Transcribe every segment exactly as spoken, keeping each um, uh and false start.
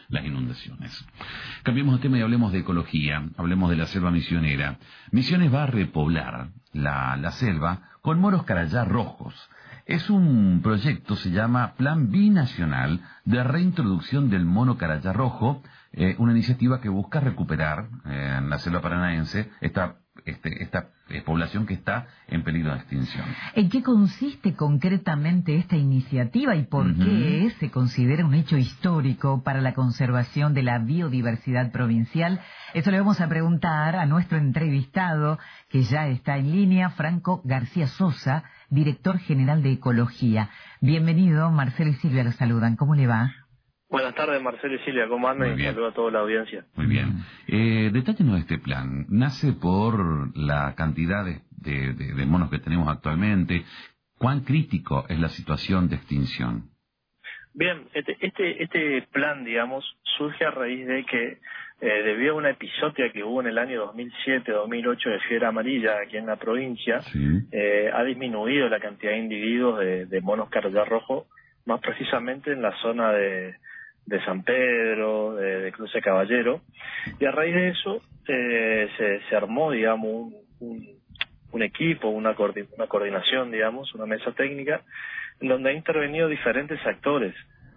las inundaciones. Cambiemos de tema y hablemos de ecología, hablemos de la selva misionera. Misiones va a repoblar la, la selva con moros carayá rojos. Es un proyecto, se llama Plan Binacional de Reintroducción del Mono Carayá Rojo, eh, una iniciativa que busca recuperar eh, en la selva paranaense esta, este, esta eh, población que está en peligro de extinción. ¿En qué consiste concretamente esta iniciativa y por uh-huh. qué se considera un hecho histórico para la conservación de la biodiversidad provincial? Eso le vamos a preguntar a nuestro entrevistado, que ya está en línea, Franco García Sosa, director general de Ecología. Bienvenido, Marcelo y Silvia los saludan. ¿Cómo le va? Buenas tardes, Marcelo y Silvia. ¿Cómo andan? Y saludo a toda la audiencia. Muy bien. Eh, detállenos este plan. ¿Nace por la cantidad de, de, de, de monos que tenemos actualmente? ¿Cuán crítico es la situación de extinción? Bien, este, este, este plan, digamos, surge a raíz de que eh, debido a una epizotia que hubo en el año dos mil siete dos mil ocho de fiebre amarilla aquí en la provincia, sí. eh, ha disminuido la cantidad de individuos de, de monos carayá rojo, más precisamente en la zona de, de San Pedro, de, de Cruce Caballero, y a raíz de eso eh, se, se armó, digamos, un, un, un equipo, una, coordi una coordinación, digamos, una mesa técnica, en donde ha intervenido diferentes actores.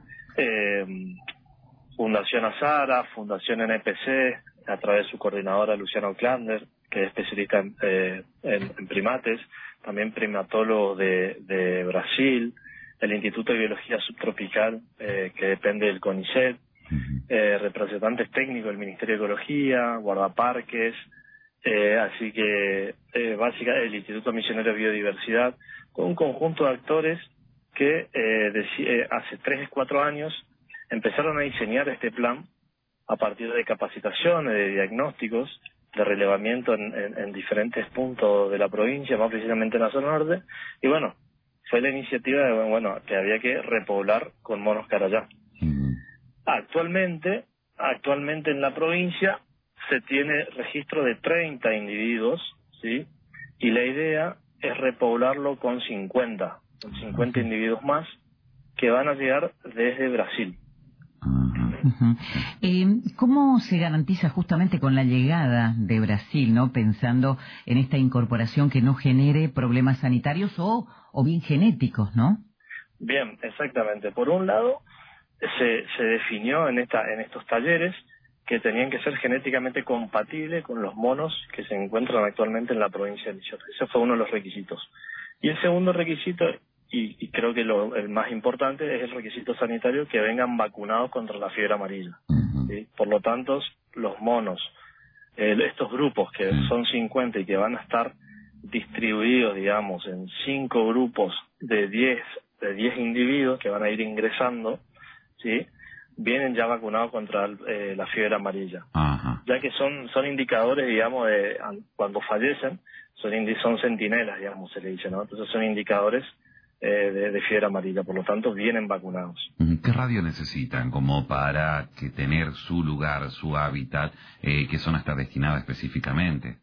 Eh, Fundación Azara, Fundación N P C, a través de su coordinadora Luciana Oclander, que es especialista en, eh, en, en primates, también primatólogo de, de Brasil, el Instituto de Biología Subtropical, eh, que depende del CONICET, eh, representantes técnicos del Ministerio de Ecología, guardaparques, eh, así que eh, básicamente el Instituto Misionero de Biodiversidad, con un conjunto de actores que eh, de, eh, hace tres, cuatro años empezaron a diseñar este plan a partir de capacitaciones, de diagnósticos, de relevamiento en, en, en diferentes puntos de la provincia, más precisamente en la zona norte, y bueno, fue la iniciativa de, bueno, que había que repoblar con monos carayá. Mm. Actualmente, actualmente en la provincia se tiene registro de treinta individuos, ¿sí? Y la idea es repoblarlo con cincuenta, con cincuenta uh-huh. individuos más que van a llegar desde Brasil. Uh-huh. Eh, ¿Cómo se garantiza justamente con la llegada de Brasil, no, pensando en esta incorporación que no genere problemas sanitarios o, o bien genéticos, no? Bien, exactamente. Por un lado, se, se definió en esta en estos talleres que tenían que ser genéticamente compatibles con los monos que se encuentran actualmente en la provincia de Misiones. Ese fue uno de los requisitos. Y el segundo requisito, y, y creo que lo, el más importante, es el requisito sanitario, que vengan vacunados contra la fiebre amarilla. Uh-huh. ¿Sí? Por lo tanto, los monos, eh, estos grupos que uh-huh. son cincuenta y que van a estar distribuidos, digamos, en cinco grupos de diez, de diez individuos que van a ir ingresando, ¿sí?, vienen ya vacunados contra eh, la fiebre amarilla. Uh-huh. Ya que son son indicadores, digamos, de cuando fallecen, son, indi son centinelas, digamos, se le dice, ¿no? Entonces son indicadores eh, de, de fiebre amarilla, por lo tanto vienen vacunados. ¿Qué radio necesitan como para que tener su lugar, su hábitat, eh, qué zona está destinada específicamente?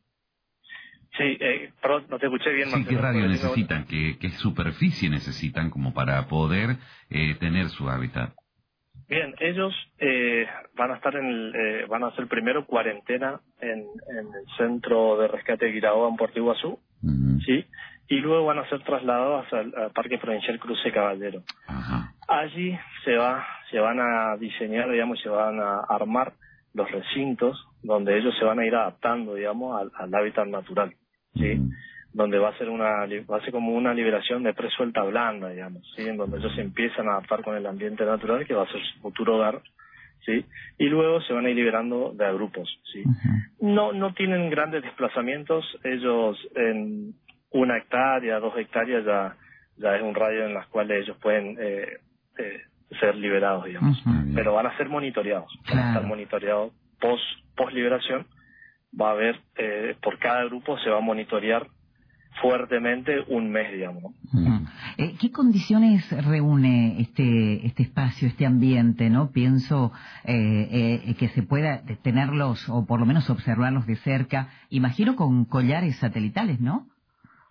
Sí, eh, perdón, no te escuché bien. Sí, Marcelo, ¿qué radio necesitan? ¿Qué, ¿Qué superficie necesitan como para poder eh, tener su hábitat? Bien, ellos eh, van a estar en el, eh, van a hacer primero cuarentena en, en el centro de rescate de Guiraoa en Puerto Iguazú, uh-huh. ¿sí? Y luego van a ser trasladados al, al Parque Provincial Cruce Caballero. Uh-huh. Allí se va, se van a diseñar, digamos, se van a armar los recintos donde ellos se van a ir adaptando, digamos, al, al hábitat natural, ¿sí? Uh-huh. Donde va a ser una va a ser como una liberación de presuelta blanda, digamos, ¿sí? En donde ellos se empiezan a adaptar con el ambiente natural, que va a ser su futuro hogar, ¿sí? Y luego se van a ir liberando de a grupos, ¿sí? Uh-huh. No no tienen grandes desplazamientos, ellos en una hectárea, dos hectáreas ya ya es un radio en las cuales ellos pueden eh, eh, ser liberados, digamos, uh-huh. Pero van a ser monitoreados, van a estar monitoreados post post liberación, va a haber eh, por cada grupo se va a monitorear fuertemente un mes, digamos. Uh-huh. Eh, ¿Qué condiciones reúne este este espacio, este ambiente, no? Pienso eh, eh, que se pueda tenerlos o por lo menos observarlos de cerca, imagino con collares satelitales, ¿no?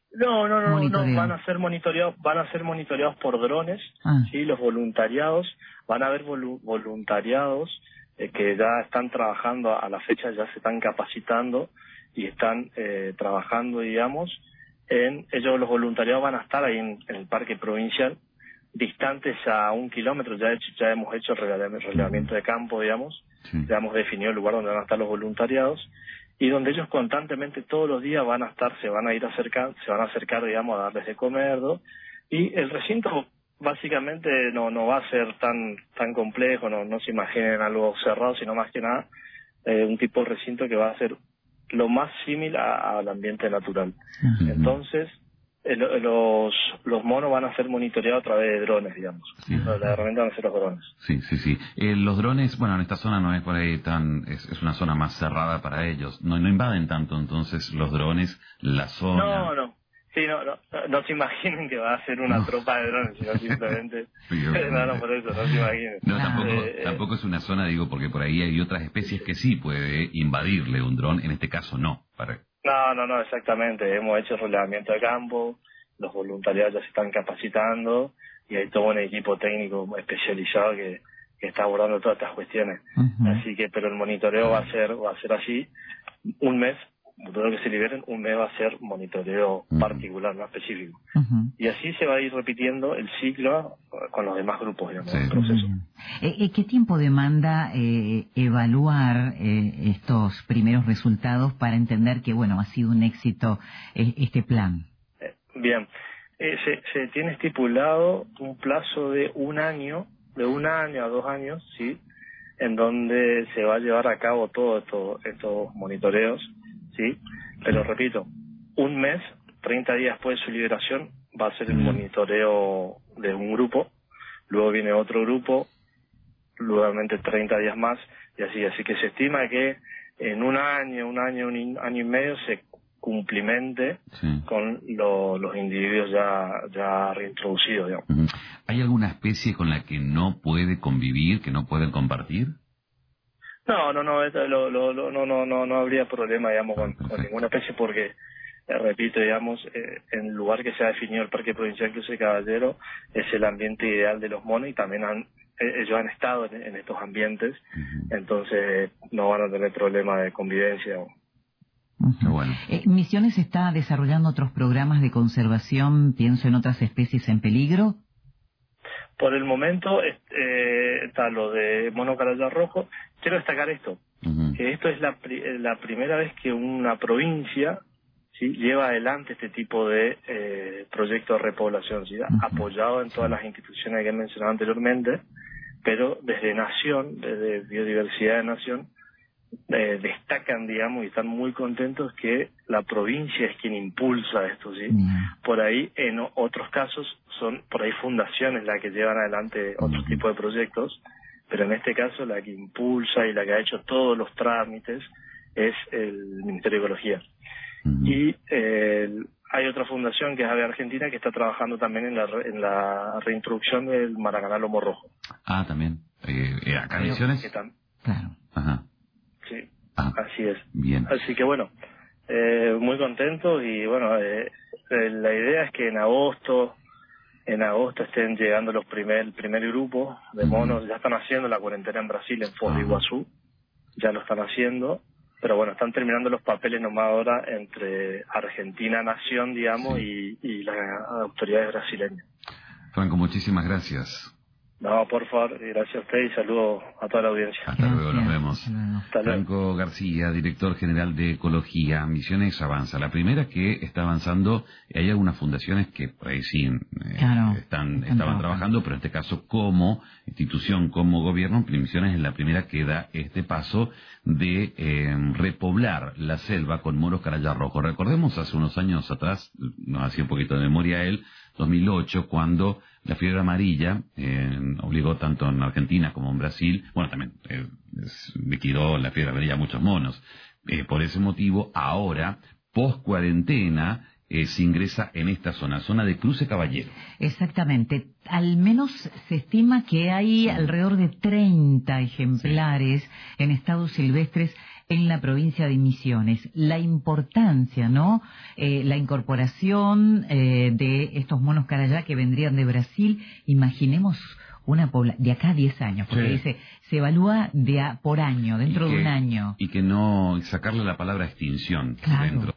No, no, no, no, van a ser monitoreados, van a ser monitoreados por drones, ah. sí, los voluntariados, van a haber volu voluntariados eh, que ya están trabajando a la fecha, ya se están capacitando y están eh, trabajando, digamos, en ellos los voluntariados van a estar ahí en, en el parque provincial, distantes a un kilómetro, ya, hecho, ya hemos hecho el relevamiento de campo, digamos, sí. ya hemos definido el lugar donde van a estar los voluntariados, y donde ellos constantemente todos los días van a estar, se van a ir acercando, se van a acercar, digamos, a darles de comer, ¿no? Y el recinto básicamente no no va a ser tan tan complejo, no no se imaginen algo cerrado, sino más que nada eh, un tipo de recinto que va a ser lo más similar al ambiente natural. Uh-huh. Entonces, eh, los los monos van a ser monitoreados a través de drones, digamos. Sí. La herramienta van a ser los drones. Sí, sí, sí. Eh, los drones, bueno, en esta zona no es por ahí tan, es, es una zona más cerrada para ellos. No, no invaden tanto, entonces los drones la zona. No, no. Sí, no, no, no se imaginen que va a ser una no. tropa de drones, sino simplemente... sí, no, no, por eso, no se imaginen. No, tampoco, eh, tampoco es una zona, digo, porque por ahí hay otras especies que sí puede invadirle un dron, en este caso no. Para... No, no, no, exactamente. Hemos hecho relevamiento de campo, los voluntariados ya se están capacitando y hay todo un equipo técnico especializado que, que está abordando todas estas cuestiones. Uh-huh. Así que, pero el monitoreo va a ser, va a ser así, un mes. Todo lo que se liberen, un mes va a ser monitoreo uh-huh. particular, no específico. Uh-huh. Y así se va a ir repitiendo el ciclo con los demás grupos, digamos, sí. del proceso. Uh-huh. ¿Qué tiempo demanda eh, evaluar eh, estos primeros resultados para entender que, bueno, ha sido un éxito eh, este plan? Eh, bien, eh, se, se tiene estipulado un plazo de un año, de un año a dos años, ¿sí? En donde se va a llevar a cabo todos esto, estos monitoreos. Sí, pero repito, un mes, treinta días después de su liberación, va a ser el monitoreo de un grupo, luego viene otro grupo, nuevamente treinta días más, y así, así que se estima que en un año, un año, un año y medio se cumplimente sí. con lo, los individuos ya, ya reintroducidos, digamos. Uh-huh. ¿Hay alguna especie con la que no puede convivir, que no pueden compartir? No, no, no, lo, lo, lo, no, no, no, no habría problema, digamos, con, con ninguna especie porque, eh, repito, digamos, eh, en el lugar que se ha definido el Parque Provincial Cruce Caballero es el ambiente ideal de los monos y también han, eh, ellos han estado en, en estos ambientes, uh-huh. entonces no van a tener problema de convivencia. Uh-huh. Bueno. Eh, ¿Misiones está desarrollando otros programas de conservación, pienso en otras especies en peligro? Por el momento eh, está lo de mono carayá rojo. Quiero destacar esto, uh-huh. que esto es la, la primera vez que una provincia ¿sí? lleva adelante este tipo de eh, proyecto de repoblación, ¿sí? uh-huh. apoyado en todas las instituciones que he mencionado anteriormente, pero desde Nación, desde Biodiversidad de Nación, eh, destacan, digamos, y están muy contentos que la provincia es quien impulsa esto, ¿sí? Uh-huh. Por ahí, en otros casos, son por ahí fundaciones las que llevan adelante otro uh-huh. tipo de proyectos, pero en este caso la que impulsa y la que ha hecho todos los trámites es el Ministerio de Ecología. Uh-huh. Y eh, hay otra fundación que es Ave Argentina que está trabajando también en la, en la reintroducción del Maracaná Lomo Rojo. Ah, también. Eh, eh, ¿Acá en Misiones? Claro. Ajá. Sí, ah, así es. Bien. Así que bueno, eh, muy contentos y bueno, eh, eh, la idea es que en agosto... En agosto estén llegando los primer, el primer grupo de monos, ya están haciendo la cuarentena en Brasil, en Foz de Iguazú, ya lo están haciendo, pero bueno, están terminando los papeles nomás ahora entre Argentina, Nación, digamos, sí. y, y las autoridades brasileñas. Franco, muchísimas gracias. No, por favor, gracias a usted y saludo a toda la audiencia. Hasta gracias. luego, nos vemos. Hasta luego. Franco García, director general de Ecología, Misiones Avanza. La primera que está avanzando, hay algunas fundaciones que por ahí sí eh, claro, están, estaban trabajando, pero en este caso como institución, como gobierno, Misiones es la primera que da este paso de eh, repoblar la selva con moros carayá rojo. Recordemos hace unos años atrás, nos hacía un poquito de memoria él, dos mil ocho, cuando la fiebre amarilla eh, obligó tanto en Argentina como en Brasil, bueno, también eh, liquidó la fiebre amarilla a muchos monos. Eh, por ese motivo, ahora, post cuarentena, eh, se ingresa en esta zona, zona de Cruce Caballero. Exactamente. Al menos se estima que hay alrededor de treinta ejemplares sí. en estados silvestres en la provincia de Misiones. La importancia, ¿no? Eh, la incorporación eh, de estos monos carayá que vendrían de Brasil. Imaginemos una población de acá a diez años, porque sí. dice, se evalúa de a, por año, dentro que, de un año. Y que no sacarle la palabra extinción claro. dentro.